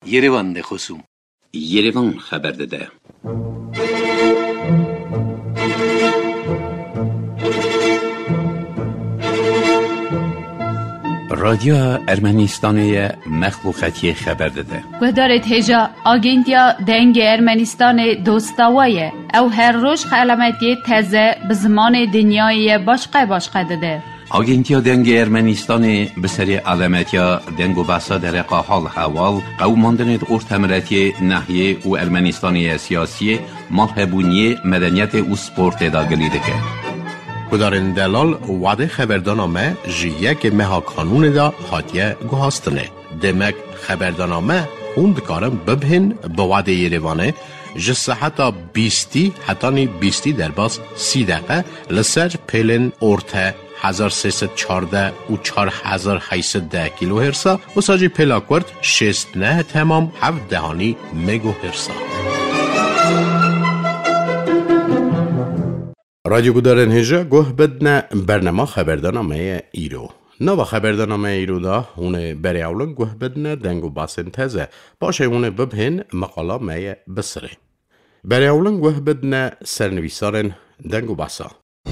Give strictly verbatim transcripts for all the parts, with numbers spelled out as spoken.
Yerevan de خصوم Yerevan خبر داده. رادیو ارمنستان مخلوقاتی خبر داده. گذارت هجا آگنتیا دنگ ارمنستان دوستاویه او هر روز علامتی تازه به زمان دنیای باشقه باشقه داده. آگنتیا دنگ ارمنستان به سری علامتیا دنگ و بحثا در حال حوال قوماندن ارتمرتی ناحیه و ارمنستانی سیاسی مالهبونی مدنیت و سپورت داگلیده که کدارن دلال وعده خبردانامه جیه که مها کانون دا حاتیه گوهاستنه. دمک خبردانامه خوند کارم ببهن به وعده یریوانه جسه حتی بیستی حتی نی بیستی در باز سی دقیقه لسر پیلن ارته هزار سیصد چارده و چار هزار هیصد ده کیلو هرسا و ساجی پیلا کرد شست نه تمام هفت دهانی مگو هرسا. رادیو گودارن هجا گوه بدن برنامه خبردانامه ایرو. نو خبردانامه ایرو دا اونه بری اولن گوه بدن دنگو باسن تزه باشه اونه ببهن مقالا مایه بسره. بری اولن گوه بدن سرنویسارن دنگو باسا.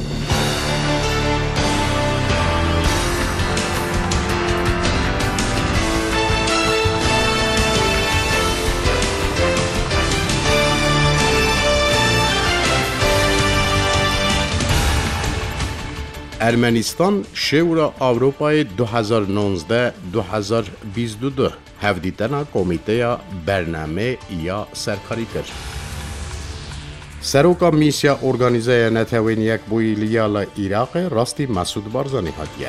ارمنستان شورای اروپای دو هزار و نوزده دو هزار و بیست و دو هفدیتنا کمیته برنامه یا سرکاری کرد. سروکا میسیا ارگانیزه نتوین یک بوی لیال عراق راستی مسعود بارزانی هاتیه.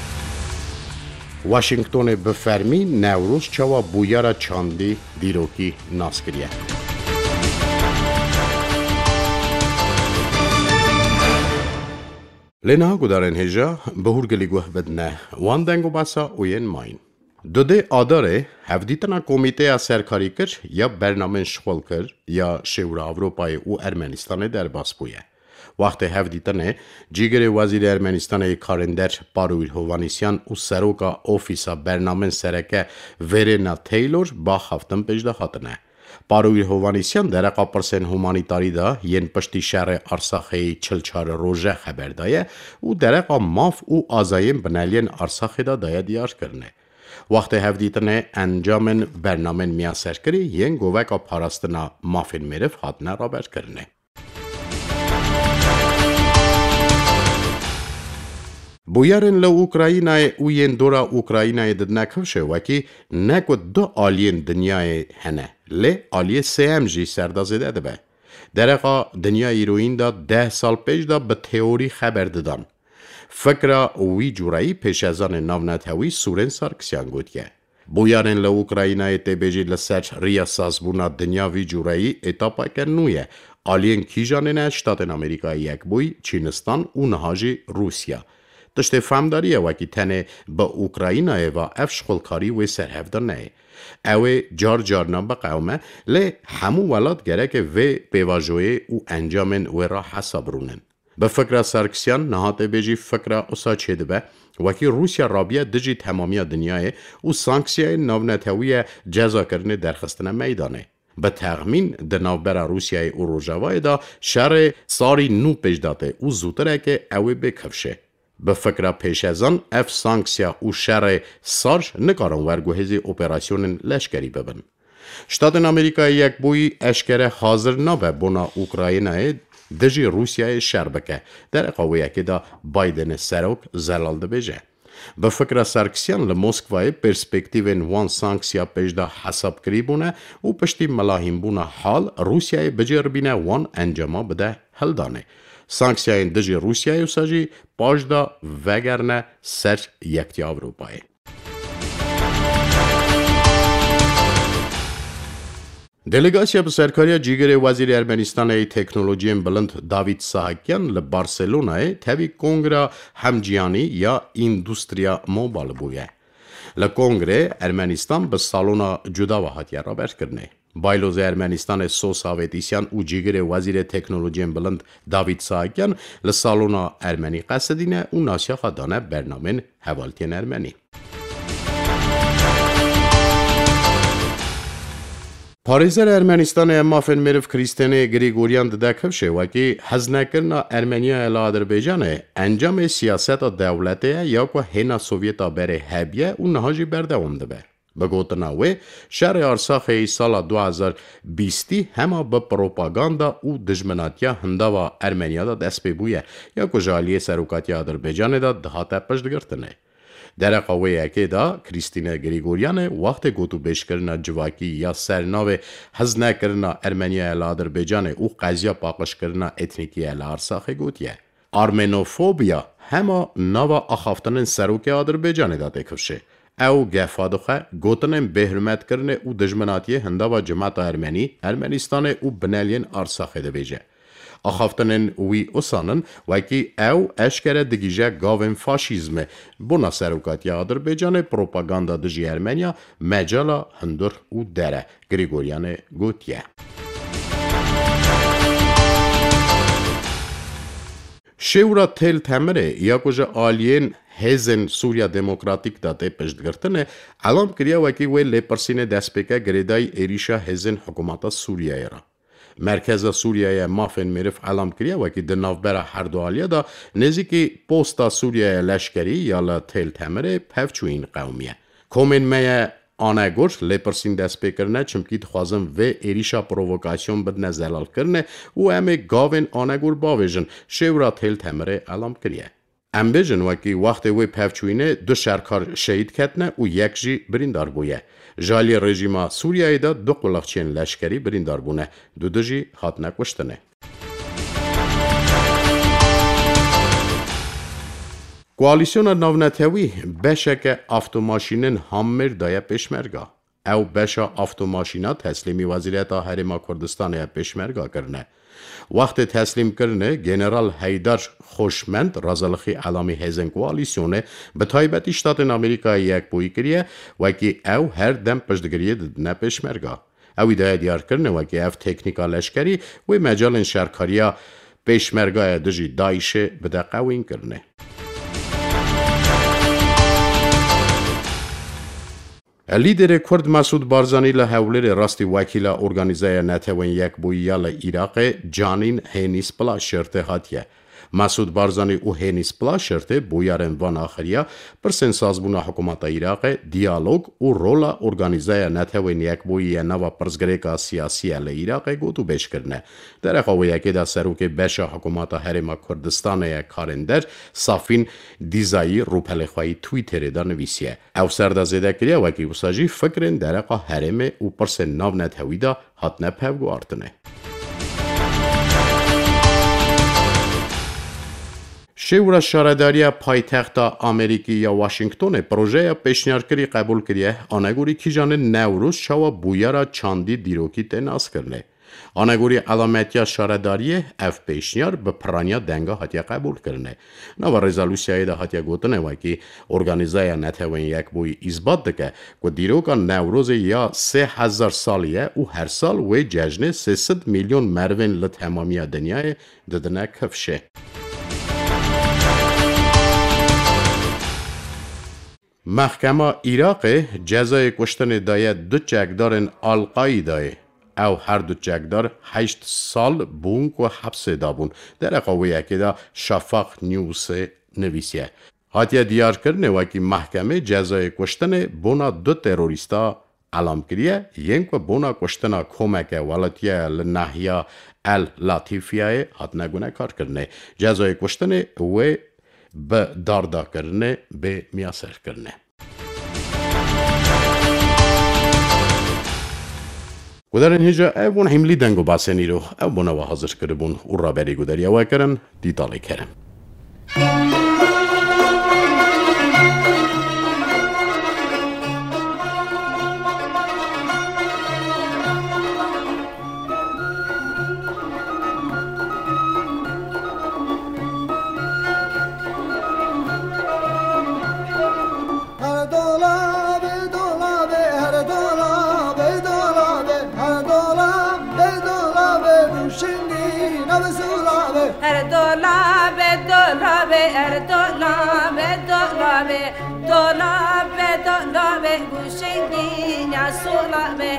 واشنگتن بفرمی نوروز چوا بویارا چاندی دیروکی ناسکریه. لنا گودارن هجا بهورگلی گوه بدنه وان دنگو باسا اوین ماین. دوده آداره هفدیتنا کمیته سرکاری کر یا برنامه شغل کر یا شورای اروپای و ارمنستان در باس بویه. وقت هفدیتنه جیگر وزیر ارمنستان کارندر پارویر هوانیسیان و سروکا اوفیسا برنامه سرکه ویرنا تیلور با هفتم پجده خاطنه. پارویر هوانیسیان در قاپرسن هومانیتاری دا ین پشتی شهر ارساخی چلچار روژه خبر دایه و در قا ماف و آزایم بنالین ارساخی دا دایه دیار کرنه. وقت هفدیتنه انجامن برنامه میاسر کری ین گووکا پاراستنا مافین میرف حادنه را بر کرنه. بویارن لو اوکراینای و ین دورا اوکراینای ددنا کفشه وکی نکو دو آلین دنیای هنه لی آلیه سیم جی سردازه داده به. درقا دنیا ایروین دا ده سال پیش دا به تئوری خبر دادن. فکر وی جورایی پیش ازان ناونت هوی سورن سارکسیان گود که. بویارن لو اوکراینای تبیجی لسر ریا سازبونا دنیا وی جورایی اتاپا کرنویه. آلین کیجانه نه شتاتن امریکا یک بوی چینستان و نهاجی روسیا. دشت فهمداریه وکی تنه با اوکراینای و افشخلکاری و سرهفدار نه. اوه جار جار نام قومه لی همو ولاد گره که وی پیواجوی و انجامن و را حساب رونن. به فکر سارکسیان نهاته بیجی فکر اصا چیده به وکی روسیا رابیه دجی تمامی دنیای و سانکسیای ناونتوی جزا کرنه درخستنه میدانه. به تخمین در نوبر روسیای و روژاوای دا شهر ساری نو پیش داده و زودره که اوه بکفشه. به فکر پیش ازان اف سانکسیا و شر سارش نکارن ورگوهزی اپراسیون لشکری ببن. شتاتن امریکا یک بوی اشکره حاضر نبه بنا اوکراینای دجی روسیای شر بکه در قویه که دا بایدن سروک زلال ده بیجه. به فکر سارکسیان لموسکوای پرسپکتیوین وان سانکسیا پیش دا حساب کری بونه و پشتی ملاهم بونه حال روسیای بجر بینه وان انجام بده حل دانه. سانکسیای دجی روسیای و ساجی پاجدا وگرنه سر یکتی اروپای. دلیگاسیا به سرکاری جیگر وزیر ارمنستان تکنولوژی بلند داوید ساهاکیان لبارسلونای تاوی کنگره همجیانی یا ایندوستریا موبال بویه. لکنگره ارمنستان به سالونا جدا و هاتیه را برد کرنه. بایلوز ارمنستان سوس آویدیسیان و جیگر وزیر تکنولوژی بلند داوید ساهاکیان لسالونا ارمنی قصدینه و ناسیا خدانه برنامه حوالتین ارمنی. پاریزر ارمنستان مافن میرف کریستیانه گریگوریان دکف شوکی هزنکرنا ارمنیا الی آذربایجان انجام سیاست دولته یا که هینا سوویتا بره هبیه و نهاجی بردوام دبه. بگوتنا وی شهر ارساخی سال دو هزار و بیست همه به پروپاگاندا و دجمناتیا هندا و ارمنیا دا دست ببویه یا که جالیه سروکاتی آذربایجان دا دهاته پشت گرتنه. در قوه یکی دا کریستینا گریگوریان وقت گوتو بیش کرنا جواکی یا سرناو هزنه کرنا ارمنیا الی آذربایجان و قضیه پاکش کرنا اتنیکی الی ارساخی گوتیه. آرمنوفوبیا همه نوا اخافتن سروک آذربایجان دا دکوشه. او گفادوخه گوتنم بهرمت کرنه او دجمناتی هندا و جماعت ارمنی ارمنستان او بنالین ارساخه ده بیجه. اخافتنن وی اسانن وکی او اشکره دگیجه گاون فاشیزم بنا سروکاتی آذربایجان پروپاگاندا دجی ارمنیا مجالا هندر او دره گریگوریان گوتیه. شورا تل تمره یا کجا آلین هزن سوریا دموکراتیک داده پشت گرتنه علام کریا وکی وی لپرسین دست بکه گریدای ایریشا هزن حکومت سوریای را. مرکز سوریای مافن میرف علام کریا وکی دنافبر هر دو آلیا دا نزیکی پوستا سوریای لشکری یا لتل تمره پفچوین قومیه. کومن میه آنگور لپرسین دست بکرنه چمکید خوازم و ایریشا پرووکاسیون بدن زلال کرنه و همه گاون آنگور باویجن شورا تل تمره علام کریه. ام بیجن وکی وقت وی پفچوینه دو شرکار شهید کتنه و یک جی بریندار بویه. جالی رژیما سوریای دا دو قلقچین لشکری بریندار بونه. دو دو جی خاتنه کشتنه. کوالیسیون ناونتوی بشک автомاشینن هامر دای پشمرگا. او بشا автомاشینا تسلیمی وزیریت هرما کردستان پشمرگا کرنه. وقت تسلیم کرنه جنرال هیدر خوشمند رازلخی علامی هزن کوالیسیونه به تایبت اشتات امریکا یک بوی کریه وکی او هر دم پشتگریه ددنه پشمرگا. او ایده دیار کرنه وکی اف تکنیکا لشکری و مجال شرکاریا پشمرگای دجی دایشه بده قوین کرنه. لیدر کرد مسعود بارزانی لحولر راستی وکیل ارگانیزای نتوین یک بویال عراق جانین هینیس پلا شرطه هاتیه. مسعود بارزانی او هینیس پلا شرطه بویارن وان آخریا پرسن سازبونا حکومت عراق دیالوگ و رولا ارگانیزای نتوین یک بویی نوا پرزگریکا سیاسی عراق گوتو بیش کرنه. در قوه یکی دا سروک بشا حکومت هرما کردستان یک کارندر صافین دیزایی روپل خواهی تویتر دا نویسیه. او سرده زیده کریا وکی وساجی فکرن در قا هرمه و پرسن ناو نتوی دا حتنه پهو آرتنه. شورا شارداری پایتخت آمریکی یا واشنگتن پروژه پیشنهادی قبول کردیه آنگوری کی جان نوروز شوا بویارا چاندی دیروکی تناس کرده. آنگوری علامتی شارداری اف پیشنهاد به پرانیا دنگا هاتیا قبول کرده. نو رزولوسیای ده هاتیا گوتنه وکی ارگانیزای نتوین یک بوی اثبات دکه که دیروکا نوروز یا سه هزار سالیه و هر سال و جشن سیصد میلیون مروین لتمامی دنیای ددنه کفشه. محکمه عراق جزای کشتن دایه دو چکدارن القاعده او هر دو چکدار هشت سال بونک و حبس دابون در قوه یکی دا شفاق نیوز نویسیه. هاتیه دیار کرنه وکی محکمه جزای کشتن بونا دو تروریستا علام کریه ینک و بونا کشتن کمک ولاتیه لنحیه ال-لاتیفیه هات نگونه کار کرنه. جزای کشتن و به داردا کرنه به میاسر کرنه. گذارن هجا اون حملی دنگو باسنی رو او بنا حاضر کربون او را بری گذاری او کرن دیتالی کرن. Her dola be dola be her dolabı dolabı dolabı guşengin ya solabı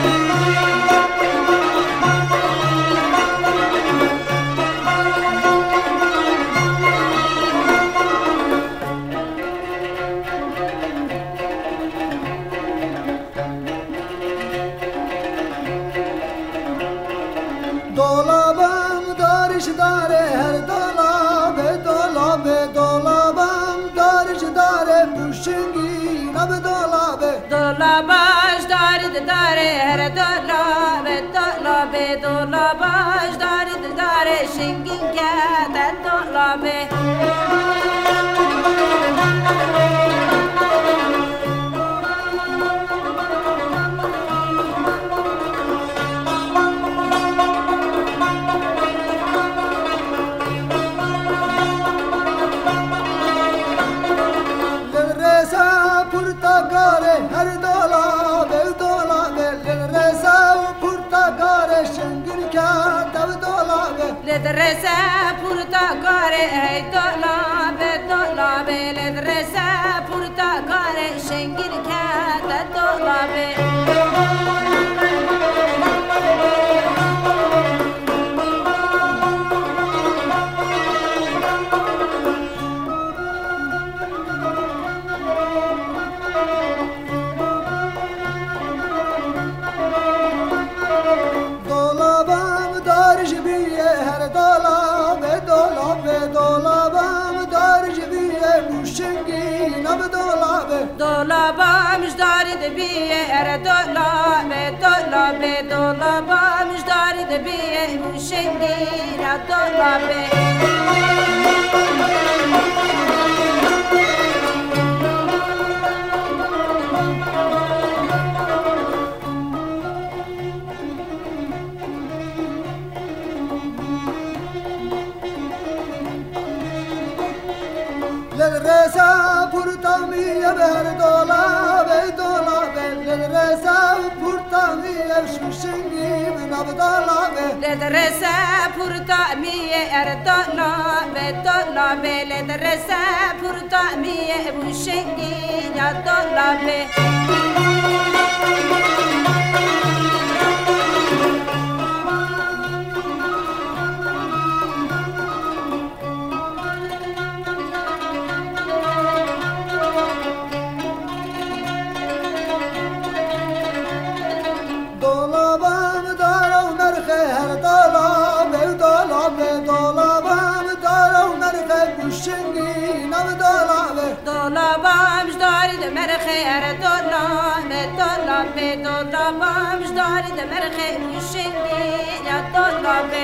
dolabım dariş dare her dolabı dolabı dolabım dariş dare puşengin ab dolabı dolabaj darid dare her dolabı dolabı dolabaj darid dare şengin kâta dolabı her dolabı dolabı reza portakale şengin kâta dolabı ledresa portakale hey dolabı dolabı ledresa portakale şengin kâta dolabı dolabım müjdari de biye er dolabı dolabı dolabım müjdari de biye bu şengin ya dolabı reza portamiye her dolabı dolabı reza portamiye şengin ab dolabı ledresa portamiye er dolabı dolabı ledresa portamiye bu şengin ya dolabı dolabım müjdari de merxe er dolabı dolabı dolabım müjdari de merxe bu şengin ya dolabı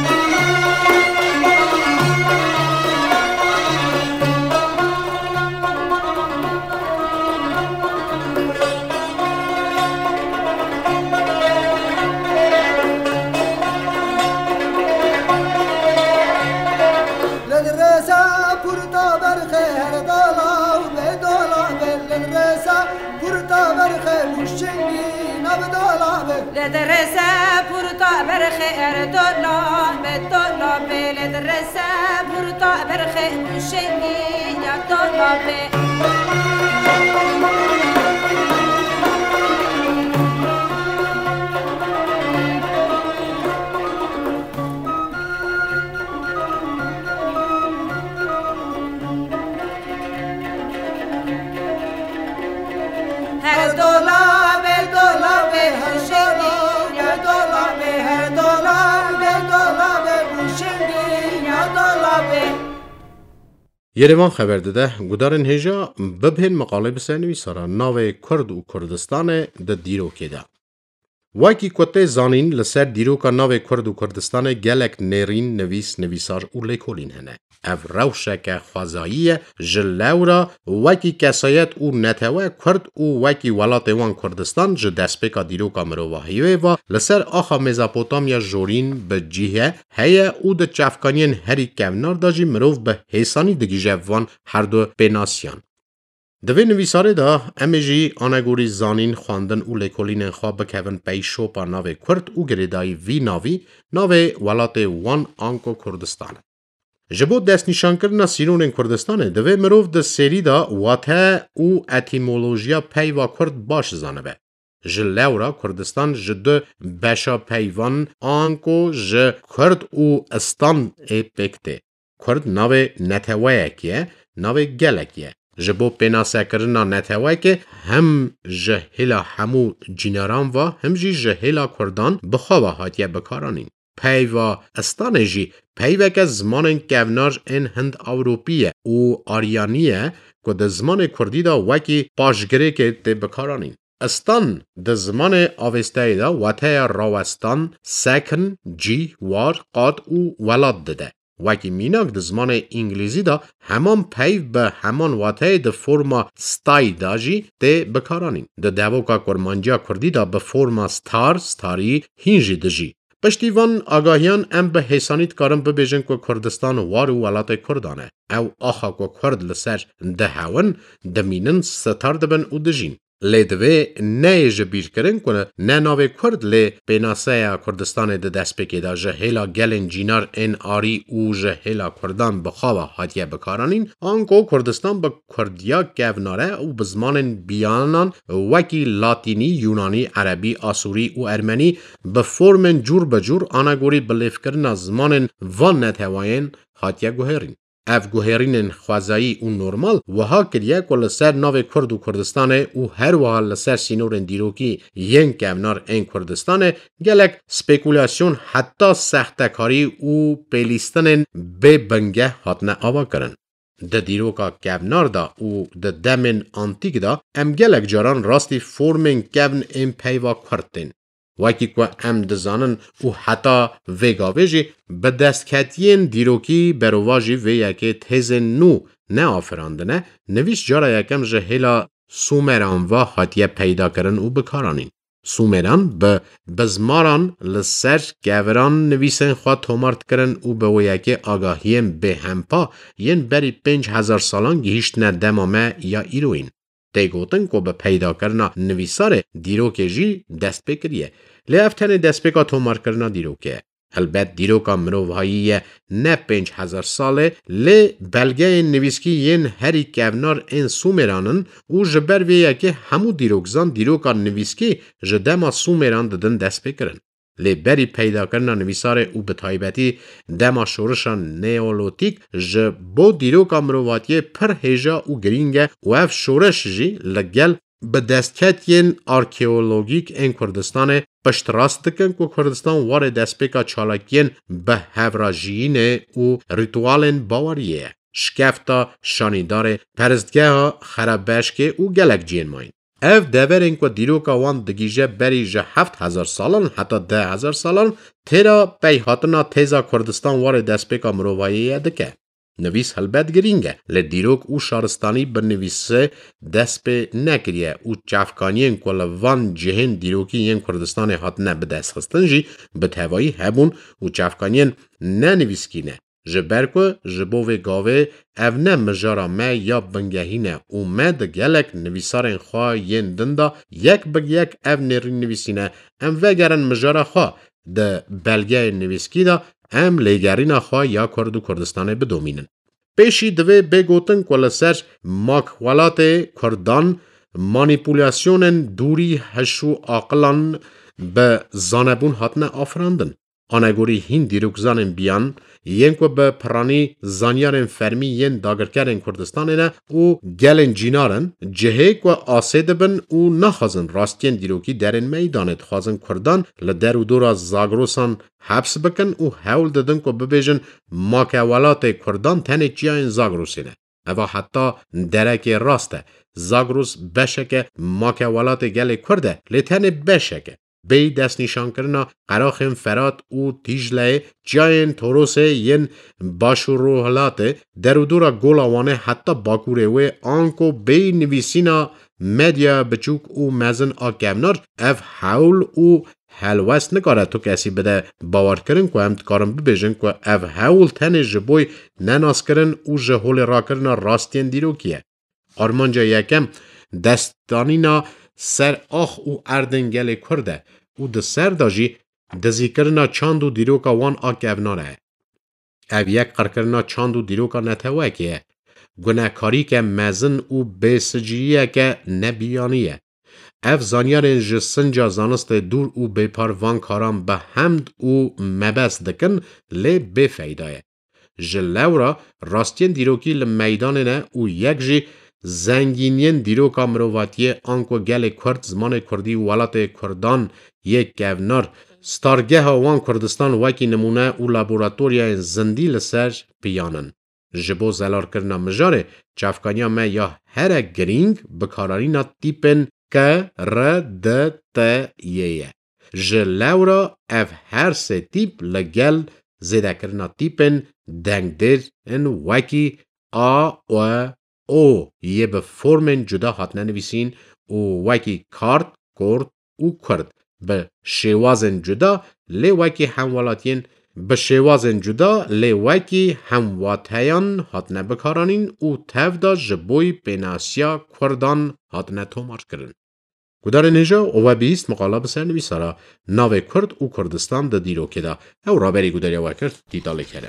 ledresa porta berxe er dolabı dolabı ledresa porta berxe bu şengin ya dolabı her dolabı dolabı her şengin ya dolabı her dolabı dolabı bu şengin ya dolabı یریوان خبر داده گودارن هجا ببهن مقاله بسنوی سرا ناوی کرد و کردستان ده دیرو که ده. واکی کته زانین لسر دیرو که ناوی کرد و کردستان گلک نیرین نویس نویسار و لیکولین هنه. اف روشک خوازایی جلورا واکی کسایت و نتوه کرد و واکی ولات وان کردستان جه دسپیکا دیرو که مروواهیوه و لسر آخا مزاپوتامیا جورین به جیه هیا او ده چفکانین هری کونار داجی مروف به حیسانی دگی جوان هر دو بیناسیان. دوی نویساره دا امیجی آنگوری زانین خواندن او لیکولین خواب بکوین پی شوپا ناوی کرد او گریدای وی ناوی ناوی ولات وان آنکو کردستانه. جبو دست نشان کرنا سینون کردستانه دوی مروف ده سری دا واته او اتیمولوژیا پیوا کرد باش زانه به. جلورا کردستان جد بشا پیوان آنکو ج کرد او استان ای پکته. کرد ناوی نتوایکیه، ناوی گلکیه. جبو پیناسه کرنا نتوایکه هم جهلا همو جیناران و هم جی جهلا کردان بخوا هاتیه بکارانین. پیوا استان جی پیوا که زمان کوناج این هند اوروپیه او آریانیه که ده زمان کردی دا وکی پاشگره که ده بکارانین. استان ده زمان آوستایی دا وطه راوستان سکن جی وار قاد او ولاد دده. وکی میناک ده زمان انگلیزی دا همان پیو به همان وطه ده فرما ستای دا جی ده بکارانین. ده دوکا کرمانجا کردی دا به فرما ستار ستاری هینجی ده جی. پشتیوان آگاهیان ام به حسانیت کارم ببیجن که کردستان وار و ولات کردانه. او آخا که کرد لسر ده هون دمینن ستار دبن او دجین. لی دوی نه جبیر کرن کنه نه ناوی کرد لی بیناسه کردستان ده دست بکی دا جهیلا گلن جینار این آری او جهیلا کردان بخوا هاتیه بکارانین آنکو کردستان با کردیا گوناره او بزمان بیانان وکی لاتینی، یونانی، عربی، آسوری و ارمنی به فرم جور بجور آنگوری بلیف کرن زمان وان نتواین هاتیه گوهرین. اف گوهرین خوازایی و نورمال وها کریه که لسر ناو کرد و کردستانه و هر وها لسر سینورن دیروکی ین کمنار این کردستانه گلک سپیکولیاسیون حتی سختکاری و پیلیستن به بنگه هاتنه آوا کرن. ده دیروکا کمنار دا و ده دمن آنتیک دا ام گلک جاران راستی فرمن کمن این پیوا کردن. وکی که ام دزانن و حتی وگاویجی به دستکتین دیروکی برواجی و یکی تیز نو نه آفراندنه نویش جارا یکم جهیلا سومران و حتیه پیدا کرن و بکارانین. سومران به بزماران لسر گوران نویسن خواه تومارت کرن و به و یکی آگاهیم به همپا ین بری پنج هزار سالان گیشت نه دمامه یا ایروین. دیگوتن که به پیدا کرنا نویسار دیروکه جی دست بکریه. لی افتن دست بکا تومار کرنا دیروکه. البته دیروکا مروفهایی نه پنج هزار ساله لی بلگه نویسکی ین هری کونار این سومرانن و جبر ویه که همو دیروکزان دیروکا نویسکی جدما سومران دادن دست بکرن. لی بری پیدا کرنا نویسار او به تایبتی دما شورشان نیولوتیک ج بو دیروکا مروفاتی پر هیجا و گرینگه و اف شورش جی لگل به دستکتین آرکیولوژیک این کردستان پشت راست دکن که کردستان وار دستپیکا چالاکین به هفراجیین و ریتوالین باوریه. شکفتا شانیدار پرستگاه خرابشکه و گلک جین ماین. اف دورین که دیروکا وان دگیجه بری جه هفت هزار سالان حتی ده هزار سالان تیرا پیهاتنا تیزا کردستان وار دستپیکا مروواییه دکه. نویس هلبت گرینگه لی دیروک او شارستانی بنویسه دست به نکریه او چافکانین که لوان جهن دیروکی ین کردستان هات نه به دست خستن جی به توایی هبون و چافکانین نه نویسکینه. جبر که جبوه گاوه او نه مجارا ما یا بنگهینه و ما ده گلک نویسارن خواه ین دندا یک بگ یک او نرین نویسینه ام وگرن مجارا خواه ده بلگه نویسکی دا ام لیگرین خواه یا کرد و کردستانه بدومینن. پیشی دوی بگوتن که لسر ماکوالات کردان مانیپولیاسیون دوری هشو آقلان به زانبون هاتنه آفراندن. آنگوری هین دیروکزان بیان ین که به پرانی زانیارن فرمی ین داگرکرن کردستانه نه و گلن جینارن جهه که آسیده بن و نخوازن راستین دیروکی درن میدانت خوازن کردان لدر و دورا زاگروسان حبس بکن و حول دادن که ببیجن ماکوالات کردان تنه چیاین زاگروسینه. اوا حتی درک راسته زاگروس بشکه ماکوالات گل کرده لیتن بشکه. بی دست نشان کرنا قراخم فرات و تیجله جاین توروسه ین باشو روحلاته در و دورا گولاوانه حتی باکوره و آنکو بی نویسینا مدیا بچوک و مزن آکمنار اف حول و حلوست نکاره تو کسی بده باور کرن که همت کارم ببیجن که اف حول تن جبوی نناس کرن و جهول را کرنا راستین دیرو کیه. آرمانجا یکم دستانینا سر آخ و اردنگل کرده و ده سر داجی دزی کرنا چاند و دیروکا وان آکوناره. او یک قرکرنا چاند و دیروکا نتوکیه گناهکاری که مزن و بیسجیه که نبیانیه اف زانیارین جسنجا زانست دور و بپاروان کاران به حمد و مبس دکن لی بفیدایه جلورا راستین دیروکی لمیدان نه و یک جی زنگینین دیروکا مرواتیه آنکو گل کرد زمان کردی و ولات کردان یک گونار ستارگه وان کردستان وکی نمونه و لابوراتوریا زندی لسرج پیانن. جبو زلار کرنا مجاره چافکانیا ما یا هر گرینگ بکارارینا تیپن که ر د ت یه. جلورا اف هر سه تیپ لگل زیده کرنا تیپن دنگ در ان وکی آ و او یه به فرمن جدا هات ننویسین و وکی کارت کرد و کرد به شوازن جدا لی وکی همولاتین به شوازن جدا لی وکی همواتیان هات نبکارانین و تفدا جبوی بیناسیا کردان هات نتومار کرن. گدار نجا او بیست مقاله بسر نویسارا ناو کرد و کردستان ده دیرو که دا او را بری گداری وکرد دیتاله کرن.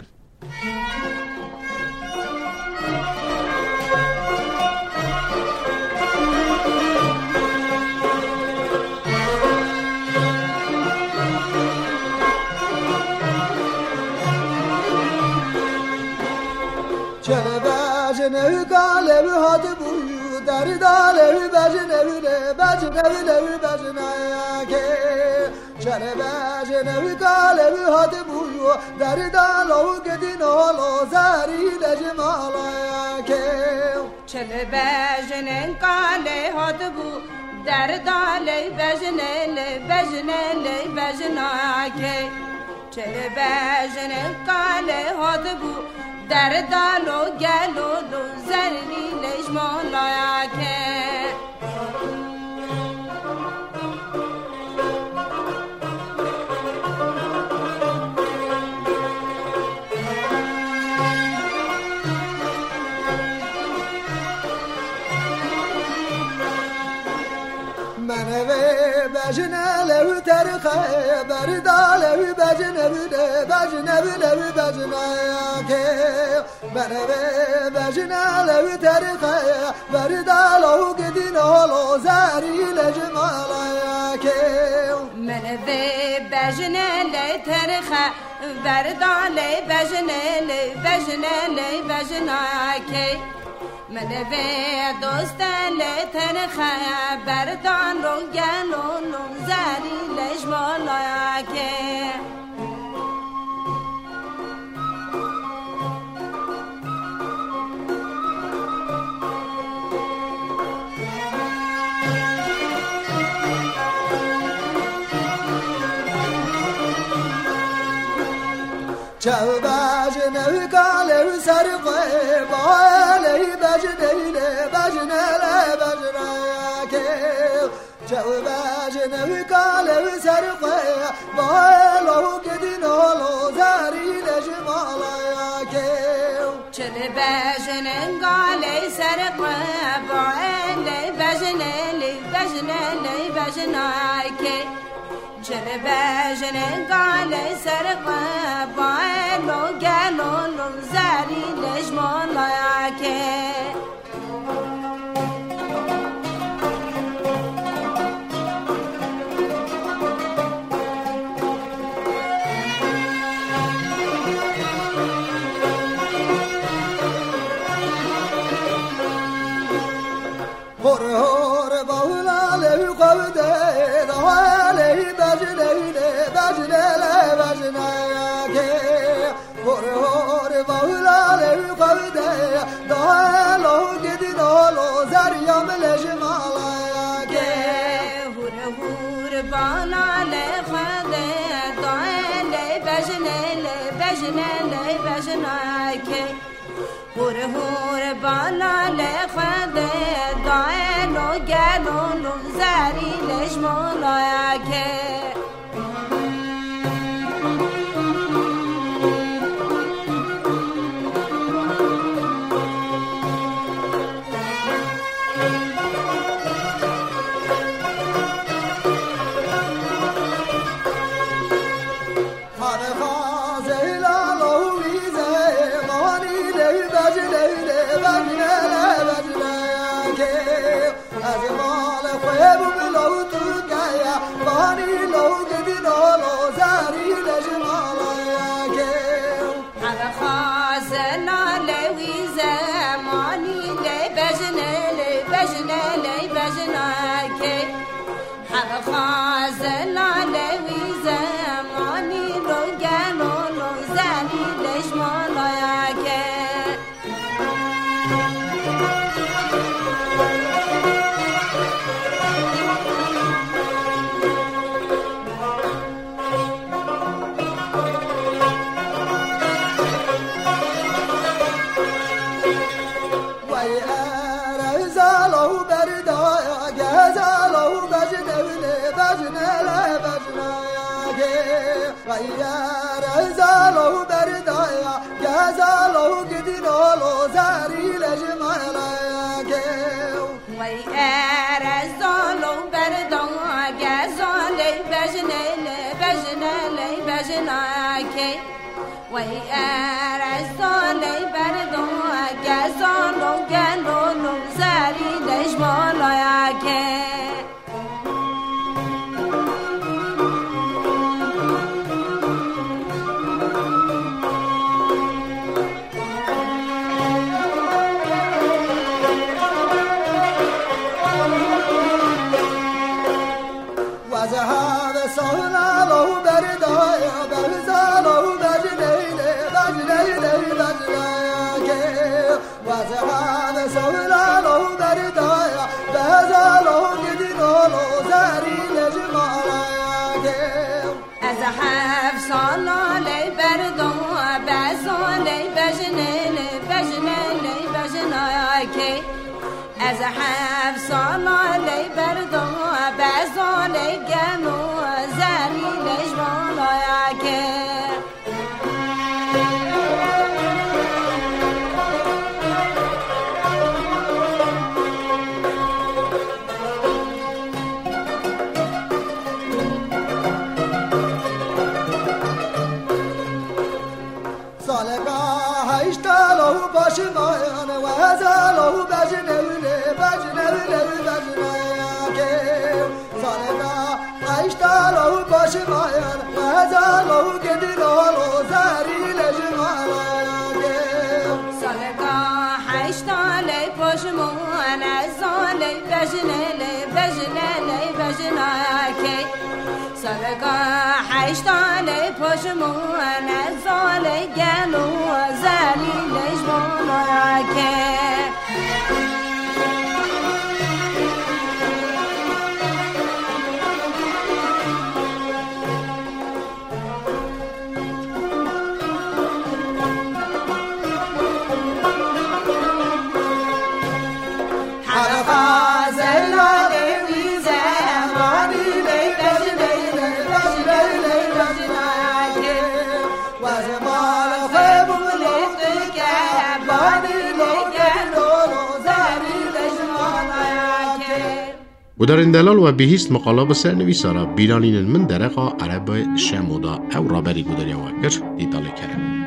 Nevi galevi hadi buyu dari dalevi beji nevi ne beji nevi nevi beji nayake Çele beji nevi galevi hadi buyu dari dalavu gedin olo zari leji malayake Çele beji ne gale hadi bu dari dalevi beji ne le beji ne le beji nayake Çele beji ne gale hadi bu در دالو گلو دو زرنی لجمان لایاکه بجنلوی ترخه بردالوی بجنوی بجنوی لوی بجنایکه بنوی بجنلوی ترخه بردالو گدین هلو زری لجمالایکه منوی بجنلی ترخه بردالی بجنلی بجنلی بجنایکه منوی دوستلی ترخه بردان رو گلون زری لجمالایکه چاو بجنوی کالوی سرقه بالی بجنیله بجنله بجنایکه چاو بجنوی کالوی سرقه بالو گدین هلو زری لجمالایکه چل بجنن کالی سرقه بالی بجنلی بجنلی بجنایکه چل بجنن کالی سرقه بالو گلون زری لجمالایکه هور هور باولالي قوده دوالي بجنيله بجنيله بجناياكي هور هور باولالي قوده دوالو گدينولو زريام لجمالاياكي هور هور باولالي قوده دوالي بجنيله بجنيله بجناياكي هور هور باولالي قوده دایلو گلولو زری لجمالایکه خانه خازه لالو ویزه از مال خوب بلو تو گیا بانی لو گدی نالو زاری لجمالا که هر خازنا لوی زمانی لی بجنه لی بجنه لی بجنه که هر خازنا لوی زمانی لو گنو لو زاری لجمالا که ويا رزالو بردايا جزالو قدينولو زاري لجمالاك ويا رزالو بردايا جزالي بجنالي بجنالي بجناك ويا رزالي بردايا جزالو جنولو زاري لجمالاك از حف سالا لی بردم بزالی گنو زری لجمالا که سالگا هشتالو باش مایان و هزالو بجنوله بجنوله بجنوله سالگا هشتالو باش مایان و هزالو گدینالو زری لجماله سالگا هشتالی باش مایان زالی بجنوله بجنوله بجنوله سالگا هشتالی باش مایان زالی گنو زری لجمالا که و در این دلال و بهیست مقاله بسر نویسارا بیرانین من درقا عرب شمودا او رابری گودریا وگر دیداله کرم.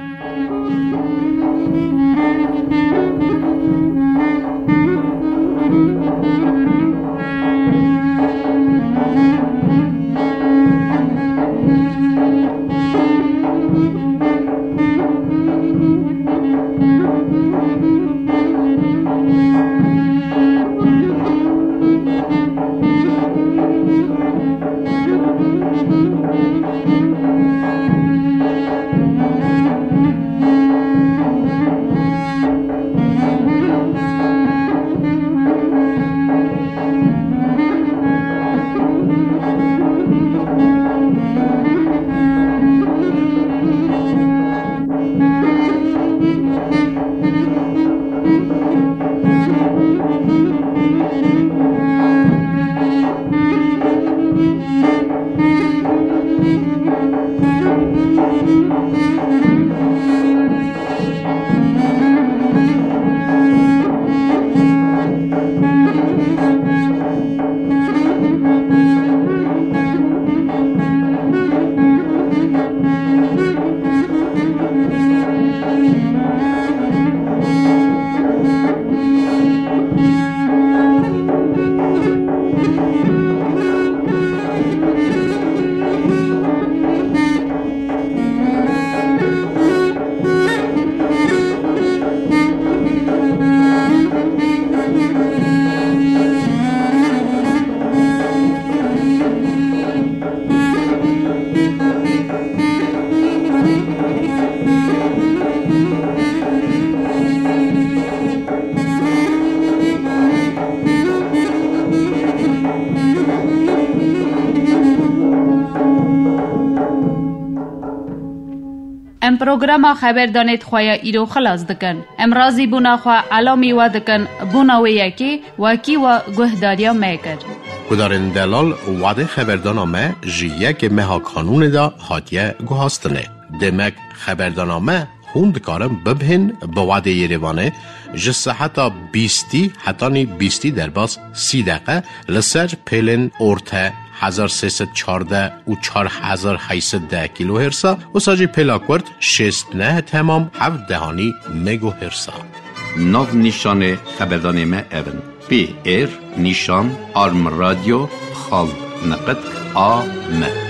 پروگرام خبر دانید خواه ایرو خلاص دکن. ام رازی بونا خواه علامی و دکن بونا و یکی وکی و گهداریا میکر. کدارن دلال وعده خبردانامه جیه که مها قانون دا هاتیه گوهاستنه. دمک خبردانامه خوند کارم ببهن به وعده یریوانه جسه حتی بیستی حتی نی بیستی در باز سی دقیقه لسر پیلن ارته هزار سیصد چارده و چار هزار هیصد ده کیلو هرسا و ساجی پیلاکورد شست نه تمام هفت دهانی مگو هرسا. ناو نیشان خبردان ما اون پی ایر نیشان آرم رادیو خال نقد آ م